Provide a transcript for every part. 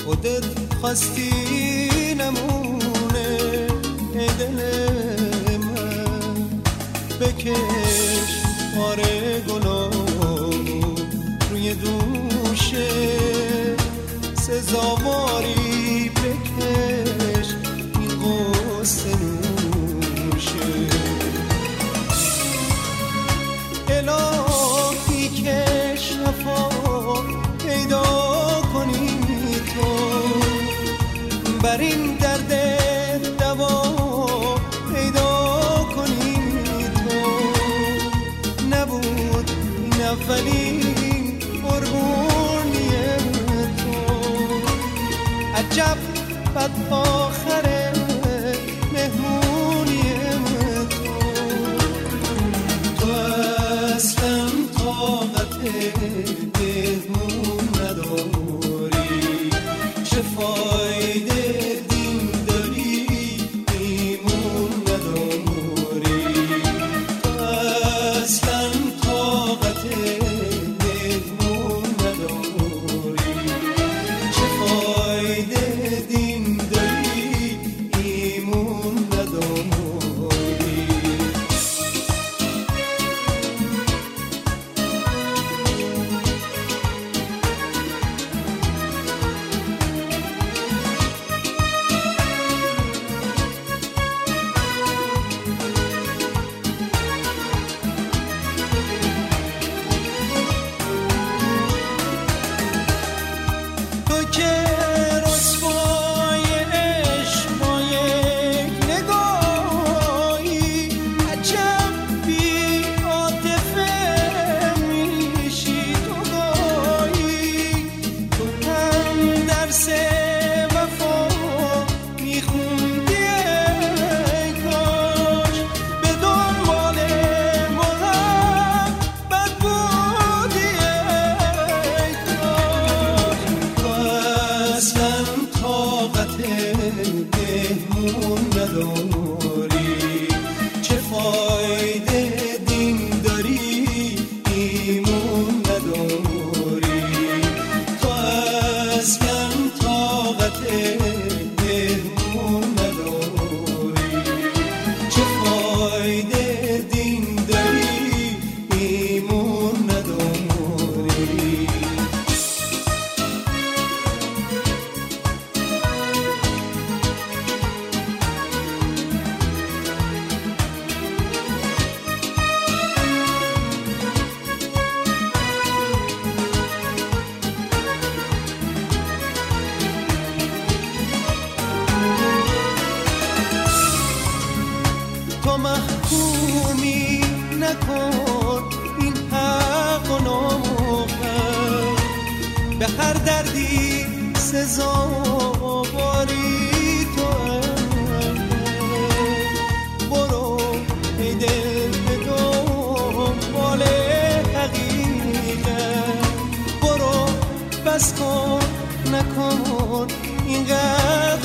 خودت خواستی نمونه ای دل من، بکش پاره گلابو روی دوشه سزاواری، بکش این قصه نوشه. الهی که شفا پیدا کنی تو، بر این درد دوا پیدا کنی تو. نبود این اولین قربونی تو، عجب بد آخر مهمونی تو. تو اصلا طاقت مهمون نداری، چه فایده دین داری ایمون نداری. تو اصلا طاقت مهمون نداری، چه فایده دین داری ایمون نداری. مهمون نداری، چه فایده دین داری ایمون نداری. تو اصلا طاقت مهمون نداری، چه فایده دین داری ایمون نداری. تو محکومی نکن این حق و ناموقع، به هر دردی سزاواری تو. برو ای دل به دنبال حقیقت، برو بس کن نکن اینقدر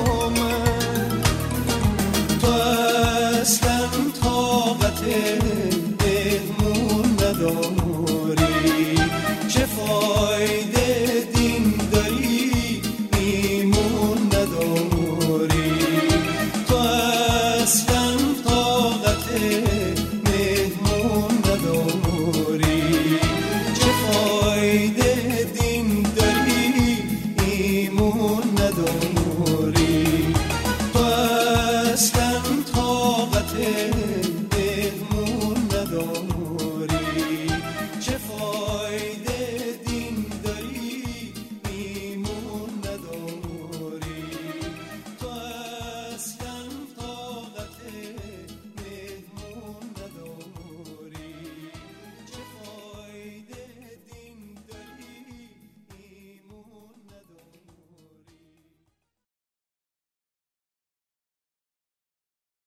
قیامت. تو اصلا طاقت